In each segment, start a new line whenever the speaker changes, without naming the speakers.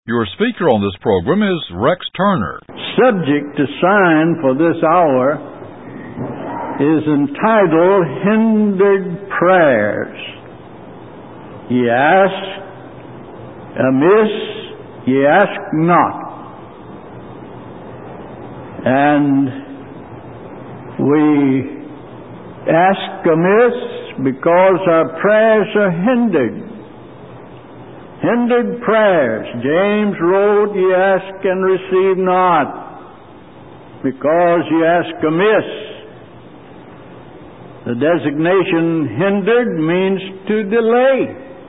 Your speaker on this program is Rex Turner.
Subject assigned for this hour is entitled Hindered Prayers. Ye ask amiss, ye ask not. And we ask amiss because our prayers are hindered. Hindered prayers. James wrote, ye ask and receive not, because ye ask amiss. The designation hindered means to delay,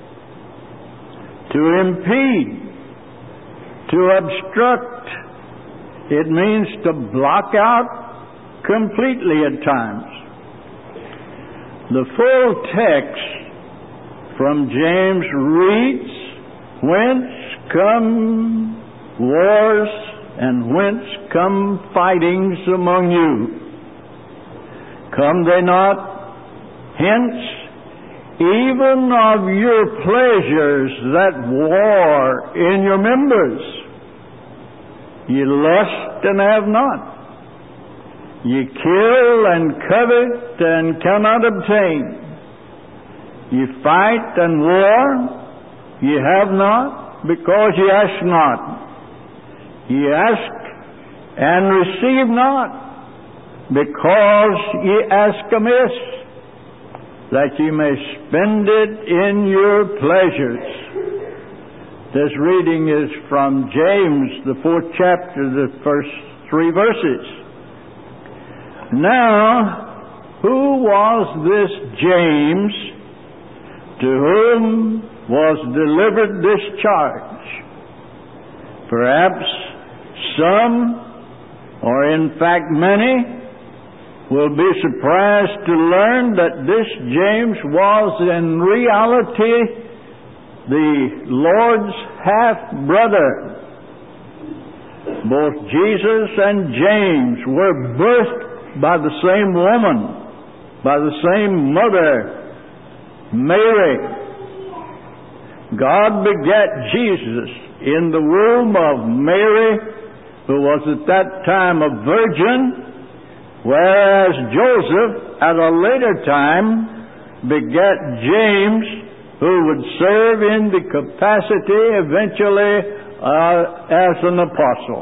to impede, to obstruct. It means to block out completely at times. The full text from James reads, whence come wars and whence come fightings among you? Come they not hence, even of your pleasures that war in your members? Ye lust and have not. Ye kill and covet and cannot obtain. Ye fight and war. Ye have not, because ye ask not. Ye ask and receive not, because ye ask amiss, that ye may spend it in your pleasures. This reading is from James, the 4th chapter, the first 3 verses. Now, who was this James to whom was delivered this charge? Perhaps some, or in fact many, will be surprised to learn that this James was in reality the Lord's half-brother. Both Jesus and James were birthed by the same woman, by the same mother, Mary. God begat Jesus in the womb of Mary, who was at that time a virgin, whereas Joseph at a later time begat James, who would serve in the capacity eventually as an apostle.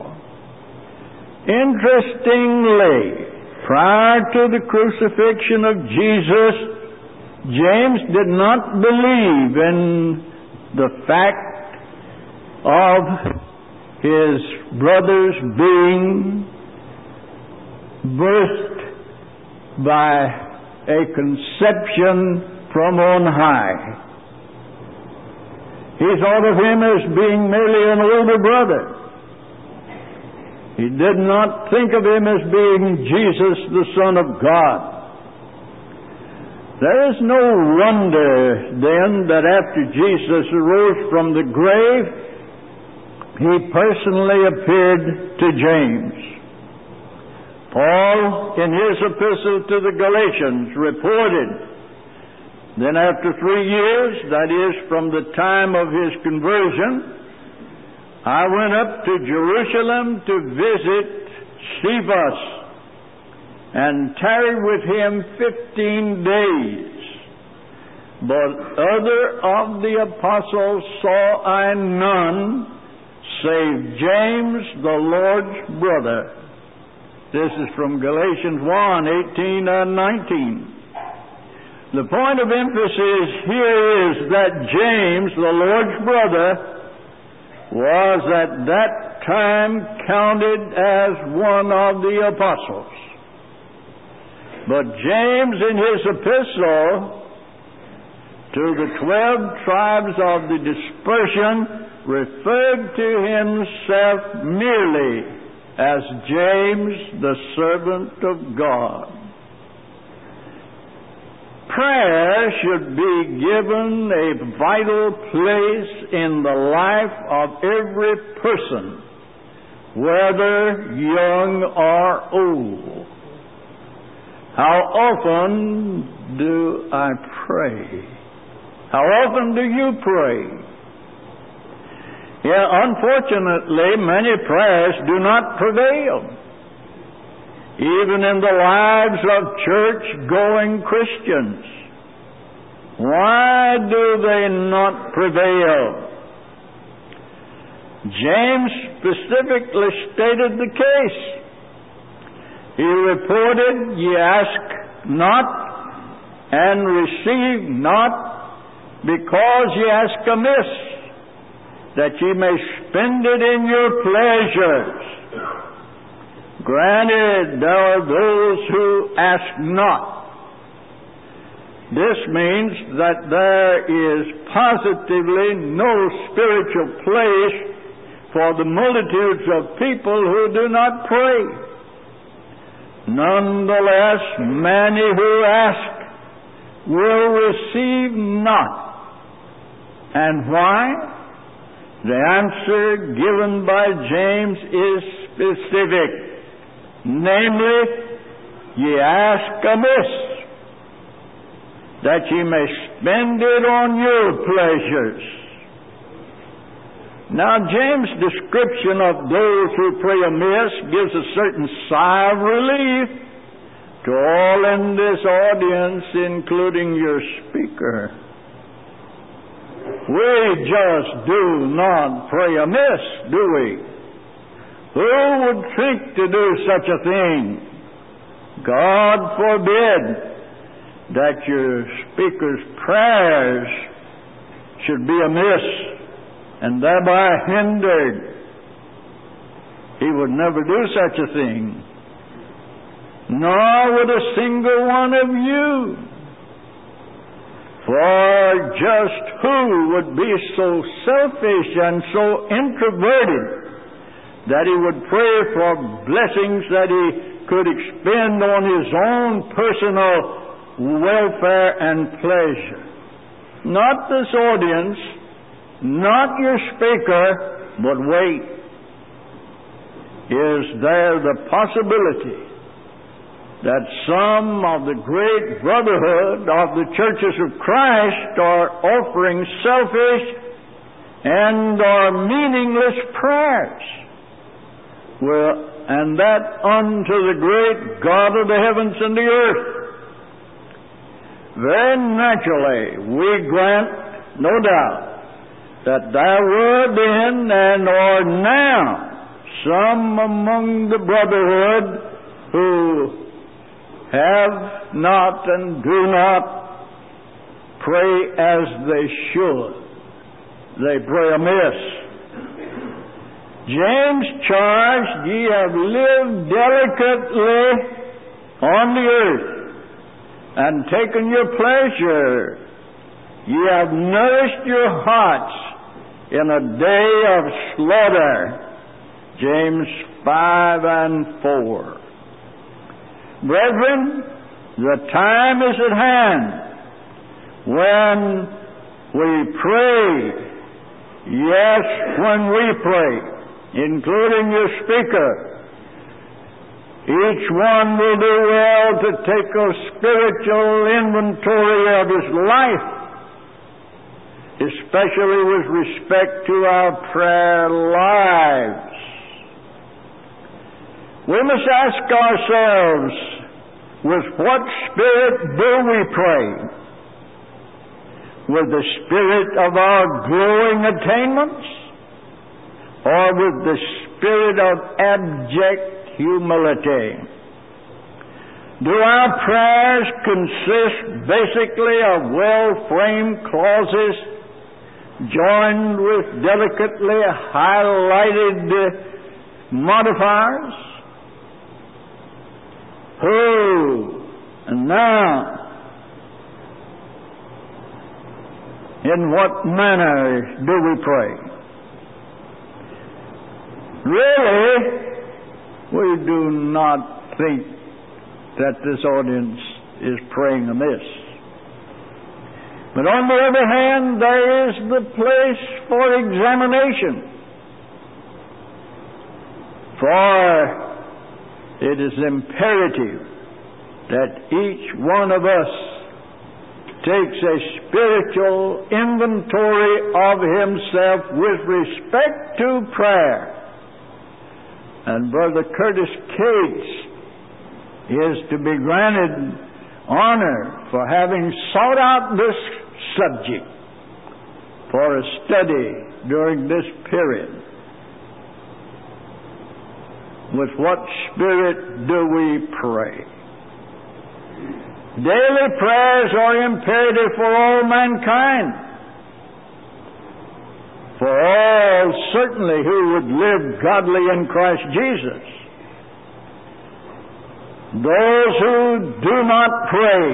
Interestingly, prior to the crucifixion of Jesus, James did not believe in the fact of his brothers being birthed by a conception from on high. He thought of him as being merely an older brother. He did not think of him as being Jesus, the Son of God. There is no wonder then that after Jesus arose from the grave, he personally appeared to James. Paul, in his epistle to the Galatians, reported, then after 3 years, that is from the time of his conversion, I went up to Jerusalem to visit Cephas and tarried with him 15 days. But other of the apostles saw I none, save James, the Lord's brother. This is from Galatians 1:18 and 19. The point of emphasis here is that James, the Lord's brother, was at that time counted as one of the apostles. But James, in his epistle to the 12 tribes of the dispersion, referred to himself merely as James, the servant of God. Prayer should be given a vital place in the life of every person, whether young or old. How often do I pray? How often do you pray? Unfortunately, many prayers do not prevail, even in the lives of church-going Christians. Why do they not prevail? James specifically stated the case. He reported, "Ye ask not and receive not, because ye ask amiss, that ye may spend it in your pleasures." Granted, there are those who ask not. This means that there is positively no spiritual place for the multitudes of people who do not pray. Nonetheless, many who ask will receive not. And why? The answer given by James is specific. Namely, ye ask amiss, that ye may spend it on your pleasures. Now, James' description of those who pray amiss gives a certain sigh of relief to all in this audience, including your speaker. We just do not pray amiss, do we? Who would think to do such a thing? God forbid that your speaker's prayers should be amiss and thereby hindered. He would never do such a thing, nor would a single one of you. For just who would be so selfish and so introverted that he would pray for blessings that he could expend on his own personal welfare and pleasure? Not this audience, not your speaker, but wait. Is there the possibility that some of the great brotherhood of the churches of Christ are offering selfish and or meaningless prayers? Well, and that unto the great God of the heavens and the earth? Very naturally, we grant, no doubt, that there were then and are now some among the brotherhood who have not and do not pray as they should. They pray amiss. James charged, "Ye have lived delicately on the earth, and taken your pleasure. Ye have nourished your hearts in a day of slaughter." James 5:4. Brethren, the time is at hand when we pray. Yes, when we pray, including your speaker, each one will do well to take a spiritual inventory of his life, especially with respect to our prayer lives. We must ask ourselves, with what spirit do we pray? With the spirit of our glowing attainments, or with the spirit of abject humility? Do our prayers consist basically of well-framed clauses joined with delicately highlighted modifiers? Who and now, in what manner do we pray? Really, we do not think that this audience is praying amiss. But on the other hand, there is the place for examination. For it is imperative that each one of us takes a spiritual inventory of himself with respect to prayer. And Brother Curtis Cates is to be granted honor for having sought out this subject for a study during this period. With what spirit do we pray? Daily prayers are imperative for all mankind, for all certainly who would live godly in Christ Jesus. Those who do not pray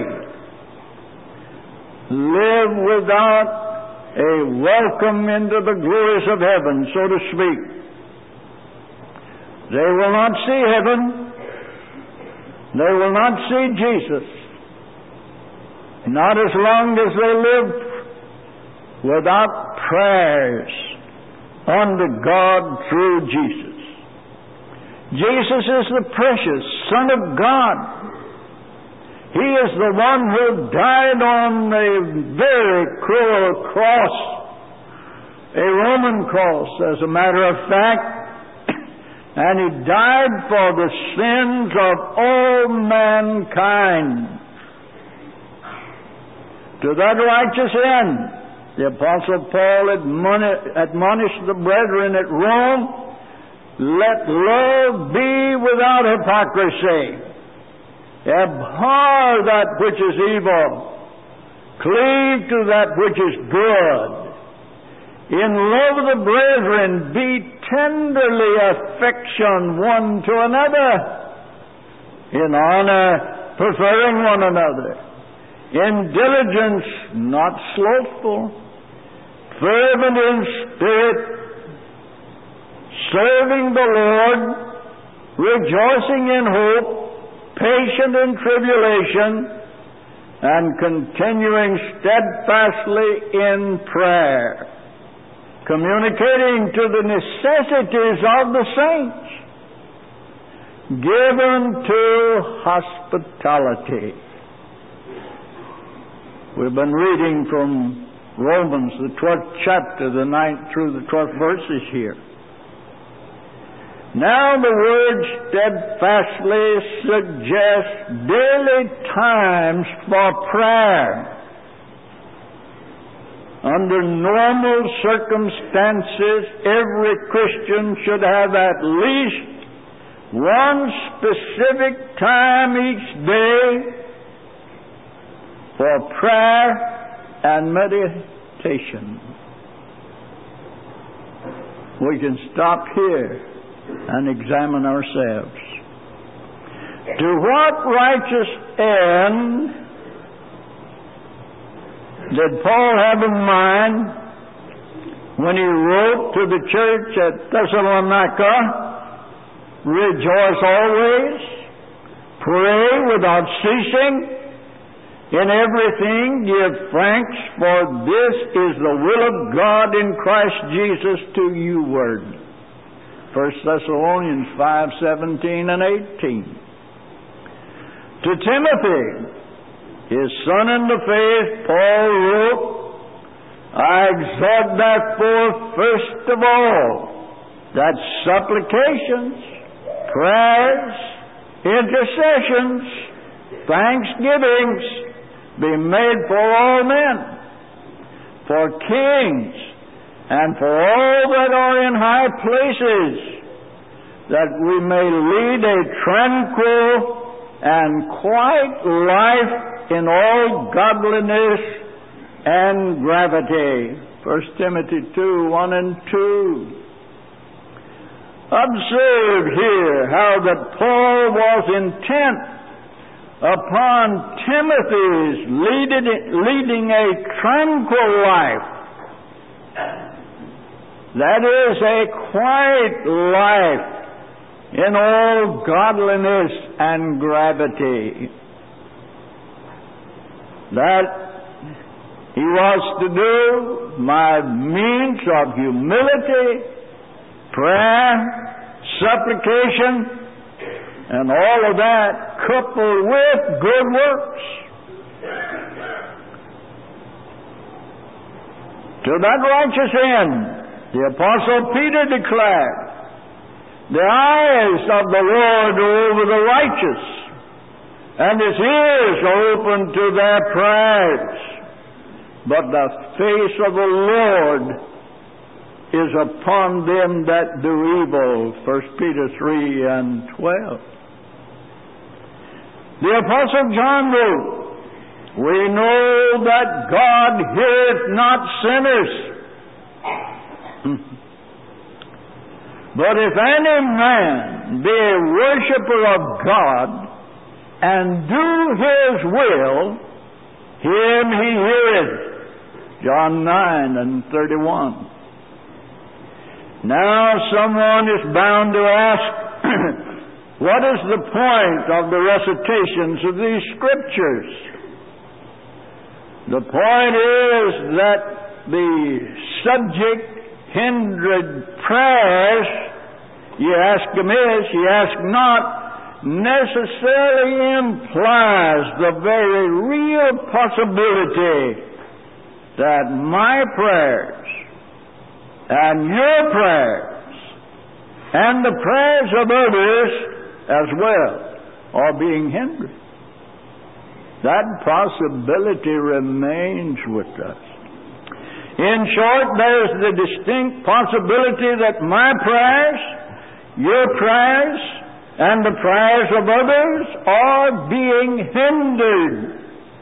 live without a welcome into the glories of heaven, so to speak. They will not see heaven. They will not see Jesus. Not as long as they live without prayers unto God through Jesus. Jesus is the precious Son of God. He is the one who died on a very cruel cross, a Roman cross, as a matter of fact, and He died for the sins of all mankind. To that righteous end, the Apostle Paul admonished the brethren at Rome, let love be without hypocrisy. Abhor that which is evil. Cleave to that which is good. In love of the brethren, be tenderly affection one to another. In honor, preferring one another. In diligence, not slothful, fervent in spirit, serving the Lord, rejoicing in hope, patient in tribulation, and continuing steadfastly in prayer, communicating to the necessities of the saints, given to hospitality. We've been reading from Romans, the 12th chapter, the 9th through the 12th verses here. Now the word steadfastly suggests daily times for prayer. Under normal circumstances, every Christian should have at least one specific time each day for prayer and meditation. We can stop here and examine ourselves. To what righteous end did Paul have in mind when he wrote to the church at Thessalonica, rejoice always, pray without ceasing, in everything give thanks, for this is the will of God in Christ Jesus to you word. 1 Thessalonians 5:17 and 18. To Timothy, his son in the faith, Paul wrote, I exhort therefore first of all that supplications, prayers, intercessions, thanksgivings be made for all men, for kings, and for all that are in high places, that we may lead a tranquil and quiet life in all godliness and gravity. 1 Timothy 2:1 and 2. Observe here how that Paul was intent upon Timothy's leading a tranquil life. That is a quiet life in all godliness and gravity. That he was to do by means of humility, prayer, supplication, and all of that coupled with good works. to that righteous end. The Apostle Peter declared, the eyes of the Lord are over the righteous, and His ears are open to their prayers. But the face of the Lord is upon them that do evil. 1 Peter 3:12. The Apostle John wrote, we know that God heareth not sinners. But if any man be a worshipper of God, and do His will, him He heareth. John 9:31. Now someone is bound to ask, what is the point of the recitations of these Scriptures? The point is that the subject hindered prayers, ye ask amiss, ye ask not, necessarily implies the very real possibility that my prayers and your prayers and the prayers of others as well are being hindered. That possibility remains with us. In short, there's the distinct possibility that my prayers, your prayers, and the prayers of others are being hindered.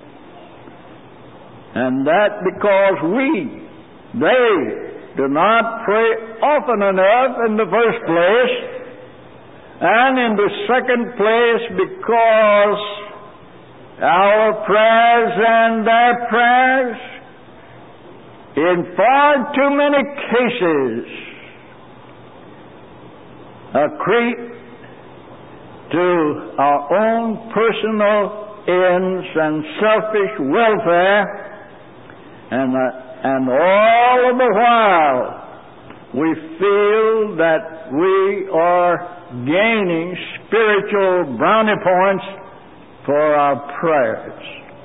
And that because they do not pray often enough in the first place, and in the second place because our prayers and their prayers in far too many cases accrete to our own personal ends and selfish welfare, and all of the while we feel that we are gaining spiritual brownie points for our prayers.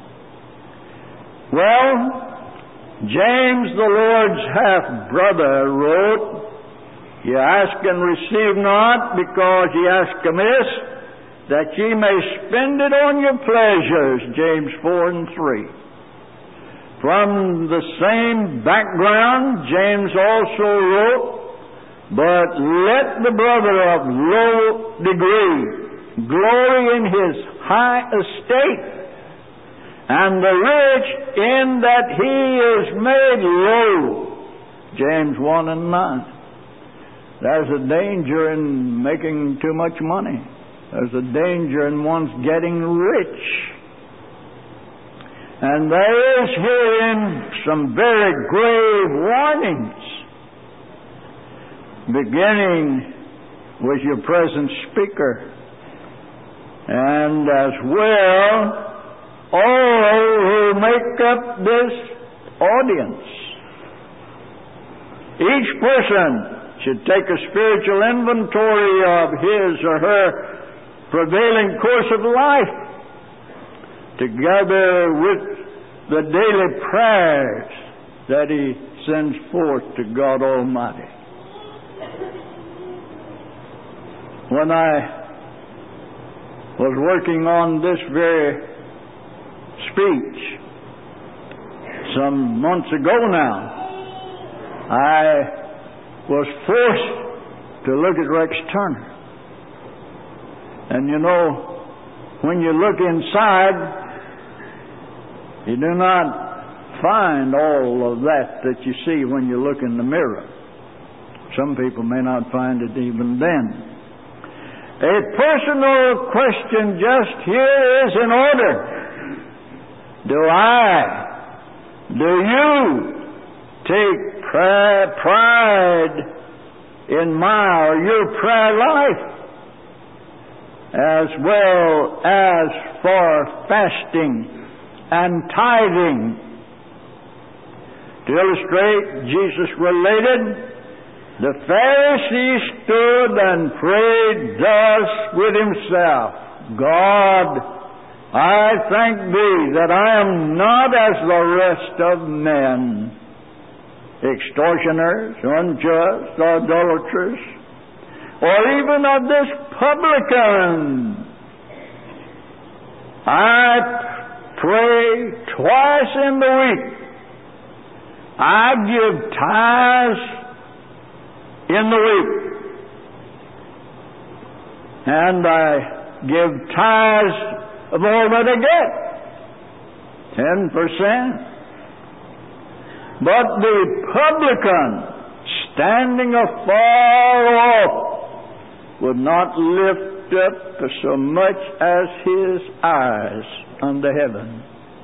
Well, James, the Lord's half-brother, wrote, ye ask and receive not, because ye ask amiss, that ye may spend it on your pleasures. James 4:3. From the same background, James also wrote, but let the brother of low degree glory in his high estate, and the rich in that he is made low. James 1:9. There's a danger in making too much money. There's a danger in one's getting rich. And there is herein some very grave warnings, beginning with your present speaker, and as well all who make up this audience. Each person should take a spiritual inventory of his or her prevailing course of life, together with the daily prayers that he sends forth to God Almighty. When I was working on this very speech some months ago now, I was forced to look at Rex Turner. And you know, when you look inside, you do not find all of that you see when you look in the mirror. Some people may not find it even then. A personal question just here is in order. Do you take pride in my or your prayer life, as well as for fasting and tithing? To illustrate, Jesus related, the Pharisee stood and prayed thus with himself, God, I thank Thee that I am not as the rest of men, extortioners, unjust, idolaters, or even of this publican. I pray twice in the week. I give tithes in the week. And I give tithes of all that I get. 10%. But the publican, standing afar off, would not lift up so much as his eyes unto heaven.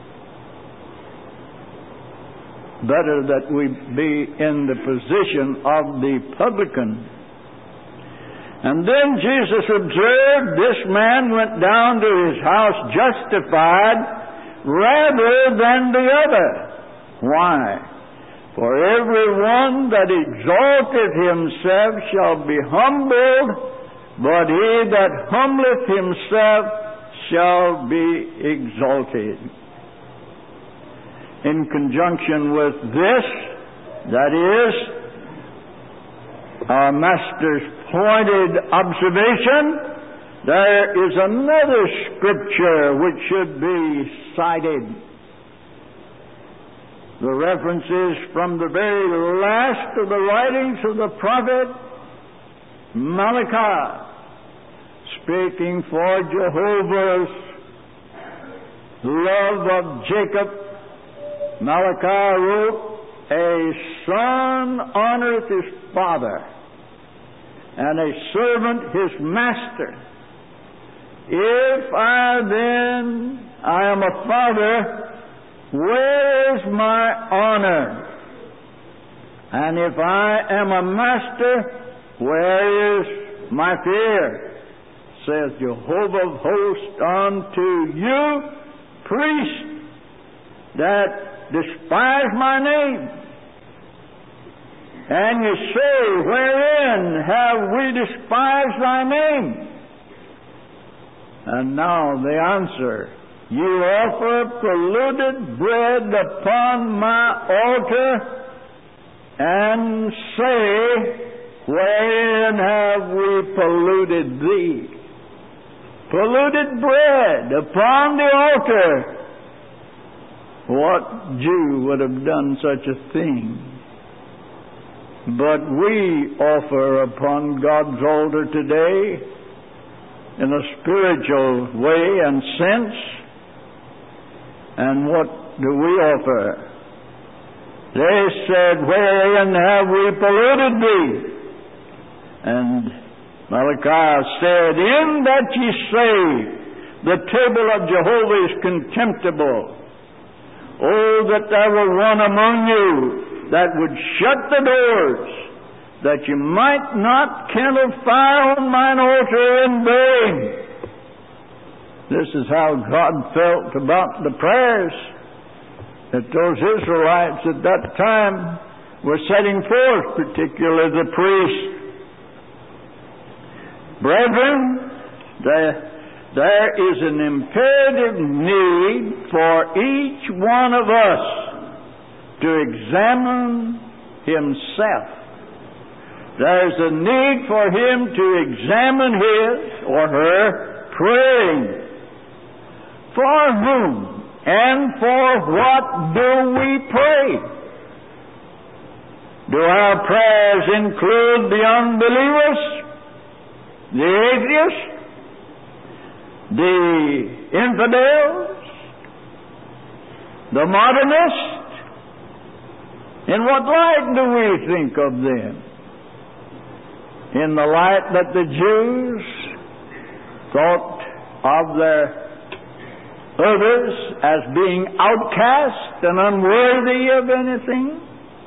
Better that we be in the position of the publican. And then Jesus observed this man went down to his house justified rather than the other. Why? For everyone that exalteth himself shall be humbled, but he that humbleth himself shall be exalted. In conjunction with this, that is, our Master's pointed observation, there is another scripture which should be cited. The reference is from the very last of the writings of the prophet Malachi, speaking for Jehovah's love of Jacob. Malachi wrote, "A son honoreth his father, and a servant his master. If I am a father, where is my honor? And if I am a master, where is my fear? Says Jehovah of hosts unto you, priests that despise my name. And you say, wherein have we despised thy name? And now the answer, you offer polluted bread upon my altar, and say, wherein have we polluted thee? Polluted bread upon the altar. What Jew would have done such a thing? But we offer upon God's altar today in a spiritual way and sense. And what do we offer? They said, wherein have we polluted thee? And Malachi said, in that ye say, the table of Jehovah is contemptible. Oh, that there were one among you that would shut the doors, that you might not kindle fire on mine altar in vain. This is how God felt about the prayers that those Israelites at that time were setting forth, particularly the priests. Brethren, there is an imperative need for each one of us to examine himself. There's a need for him to examine his or her praying. For whom and for what do we pray? Do our prayers include the unbelievers, the atheists, the infidels, the modernists? In what light do we think of them? In the light that the Jews thought of their others as being outcast and unworthy of anything?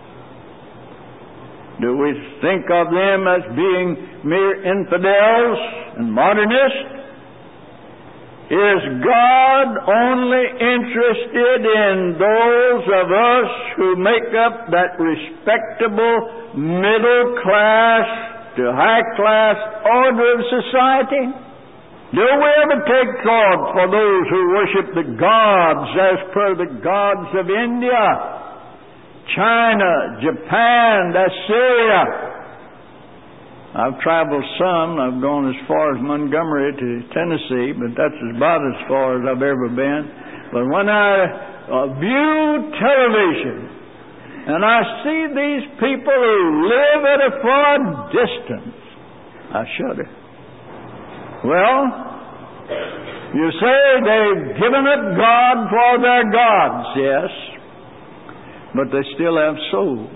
Do we think of them as being mere infidels and modernists? Is God only interested in those of us who make up that respectable middle class to high class order of society? Do we ever take thought for those who worship the gods as per the gods of India? China, Japan, Assyria. I've traveled some. I've gone as far as Montgomery to Tennessee, but that's about as far as I've ever been. But when I view television and I see these people who live at a far distance, I shudder. Well, you say they've given up God for their gods, yes, but they still have souls.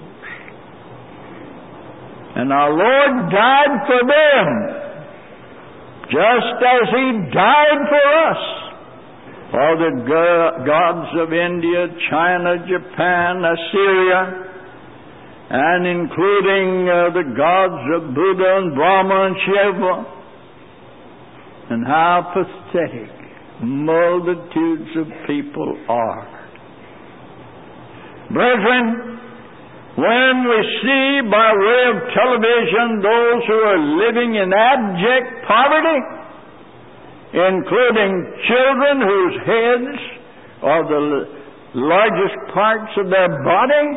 And our Lord died for them, just as He died for us. All the gods of India, China, Japan, Assyria, and including the gods of Buddha and Brahma and Shiva. And how pathetic multitudes of people are. Brethren, when we see by way of television those who are living in abject poverty, including children whose heads are the largest parts of their body,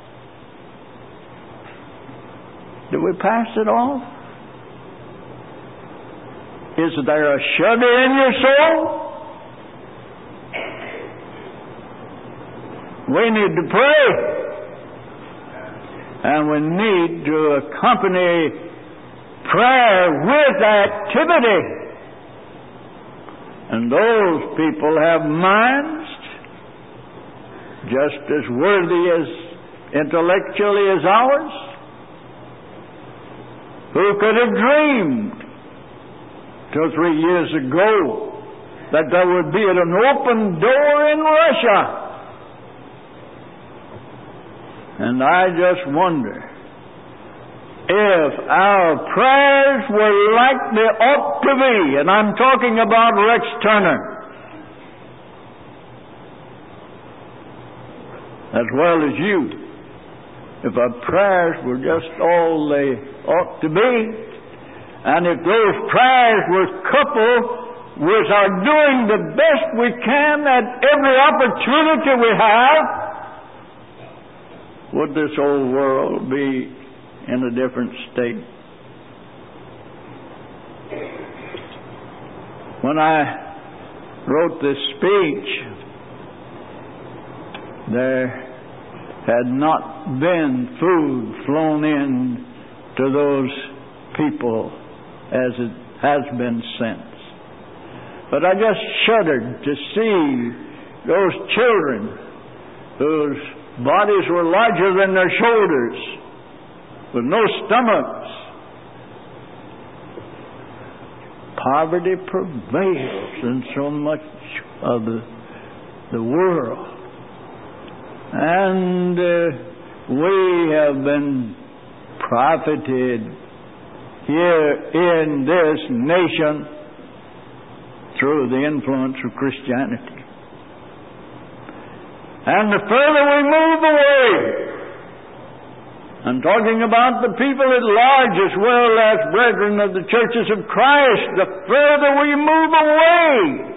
do we pass it off? Is there a shudder in your soul? We need to pray. And we need to accompany prayer with activity. And those people have minds just as worthy as intellectually as ours. Who could have dreamed 2 or 3 years ago that there would be an open door in Russia? And I just wonder if our prayers were like they ought to be, and I'm talking about Rex Turner, as well as you, if our prayers were just all they ought to be, and if those prayers were coupled with our doing the best we can at every opportunity we have, would this old world be in a different state? When I wrote this speech, there had not been food flown in to those people as it has been since. But I just shuddered to see those children whose bodies were larger than their shoulders, with no stomachs. Poverty prevails in so much of the world. And we have been profited here in this nation through the influence of Christianity. And the further we move away, I'm talking about the people at large as well as brethren of the churches of Christ, the further we move away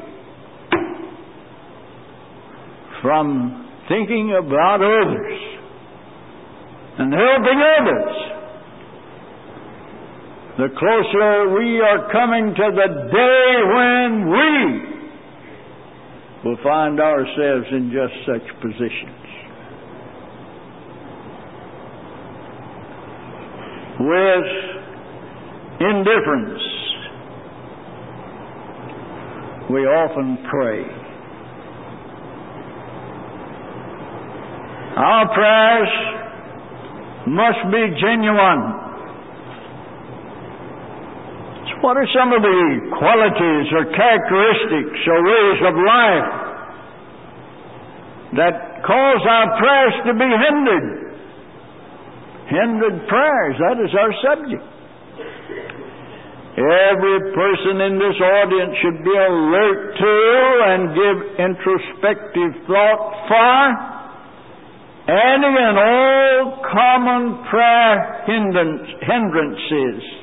from thinking about others and helping others, the closer we are coming to the day when we will find ourselves in just such positions. With indifference, we often pray. Our prayers must be genuine. What are some of the qualities or characteristics or ways of life that cause our prayers to be hindered? Hindered prayers, that is our subject. Every person in this audience should be alert to and give introspective thought for any and all common prayer hindrances.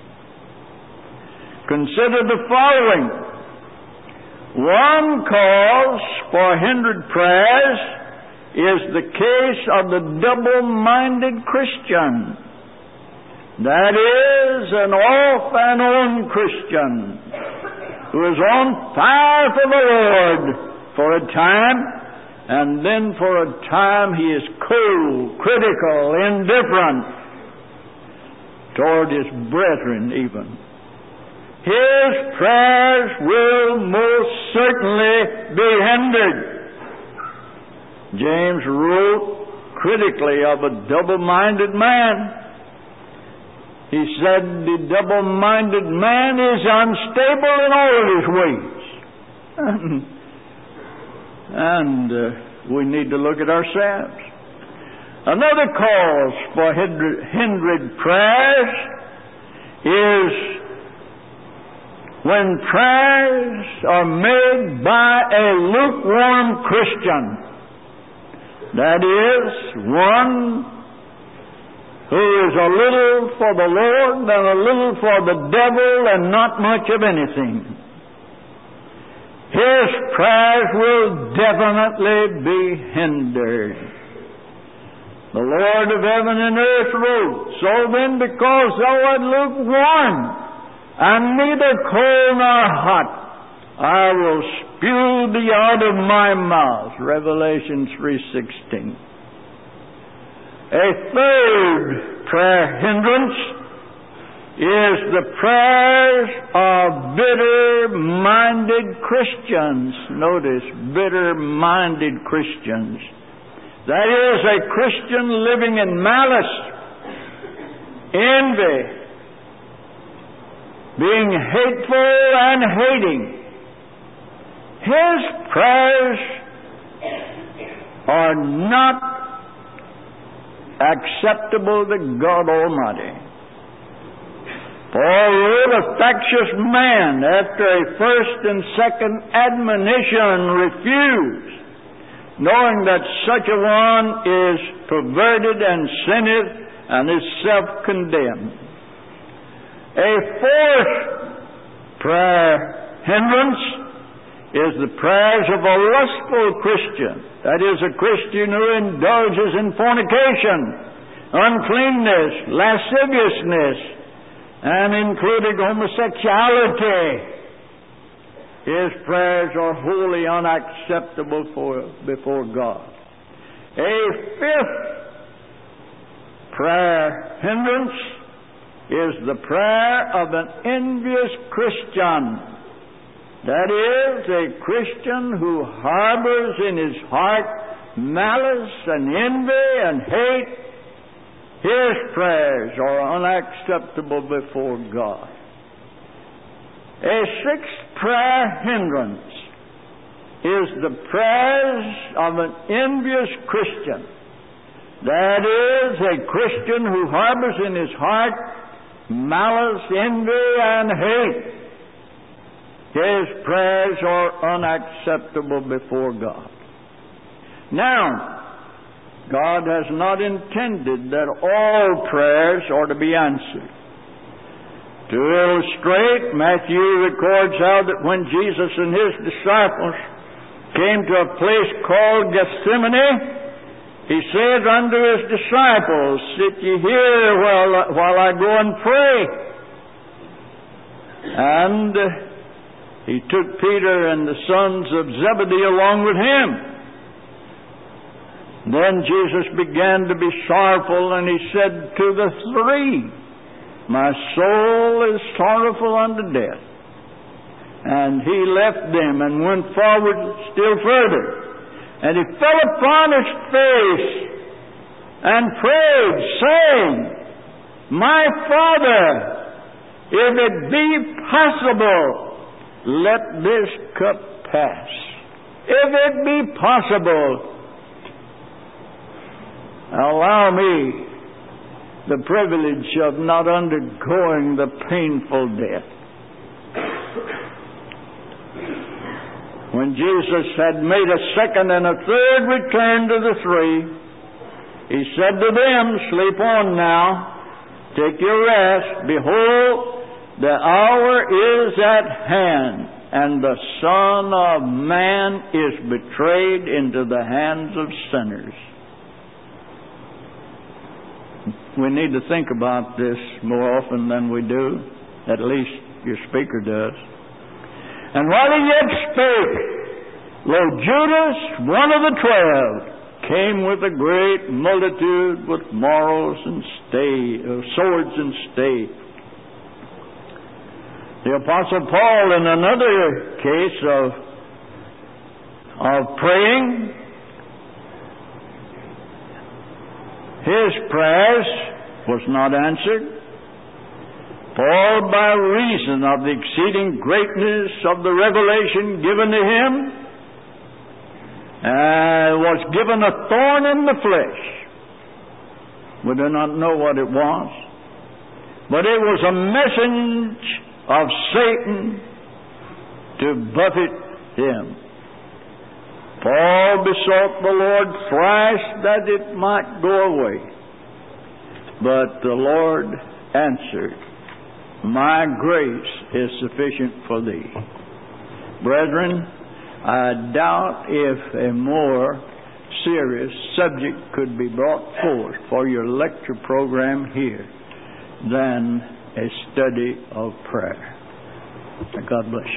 Consider the following. One cause for hindered prayers is the case of the double-minded Christian. That is, an off and on Christian who is on fire for the Lord for a time, and then for a time he is cold, critical, indifferent toward his brethren even. His prayers will most certainly be hindered. James wrote critically of a double-minded man. He said the double-minded man is unstable in all of his ways. And we need to look at ourselves. Another cause for hindered prayers is when prayers are made by a lukewarm Christian. That is, one who is a little for the Lord and a little for the devil and not much of anything. His prayers will definitely be hindered. The Lord of heaven and earth wrote, "So then, because thou art lukewarm, and neither cold nor hot, I will spew thee out of my mouth." Revelation 3:16. A third prayer hindrance is the prayers of bitter-minded Christians. Notice, bitter-minded Christians. That is, a Christian living in malice, envy, being hateful and hating. His prayers are not acceptable to God Almighty. Paul wrote, "A factious man, after a first and second admonition, refused, knowing that such a one is perverted and sinneth and is self-condemned." A fourth prayer hindrance is the prayers of a lustful Christian. That is, a Christian who indulges in fornication, uncleanness, lasciviousness, and including homosexuality. His prayers are wholly unacceptable before God. A fifth prayer hindrance is the prayer of an envious Christian. That is, a Christian who harbors in his heart malice and envy and hate. His prayers are unacceptable before God. A sixth prayer hindrance is the prayers of an envious Christian. That is, a Christian who harbors in his heart malice, envy, and hate. His prayers are unacceptable before God. Now, God has not intended that all prayers are to be answered. To illustrate, Matthew records how that when Jesus and his disciples came to a place called Gethsemane, he said unto his disciples, "Sit ye here while I go and pray." And he took Peter and the sons of Zebedee along with him. Then Jesus began to be sorrowful, and he said to the three, "My soul is sorrowful unto death." And he left them and went forward still further. And he fell upon his face and prayed, saying, "My Father, if it be possible, let this cup pass. If it be possible, allow me the privilege of not undergoing the painful death." When Jesus had made a second and a third return to the three, he said to them, "Sleep on now, take your rest. Behold, the hour is at hand, and the Son of Man is betrayed into the hands of sinners. We need to think about this more often than we do. At least your speaker does. And while he yet spake, lo, Judas, one of the 12, came with a great multitude with swords and staves. The Apostle Paul, in another case of praying, his prayers was not answered. Paul, by reason of the exceeding greatness of the revelation given to him, was given a thorn in the flesh. We do not know what it was, but it was a message of Satan to buffet him. Paul besought the Lord thrice that it might go away, but the Lord answered, my grace is sufficient for thee. Brethren, I doubt if a more serious subject could be brought forth for your lecture program here than a study of prayer. God bless you.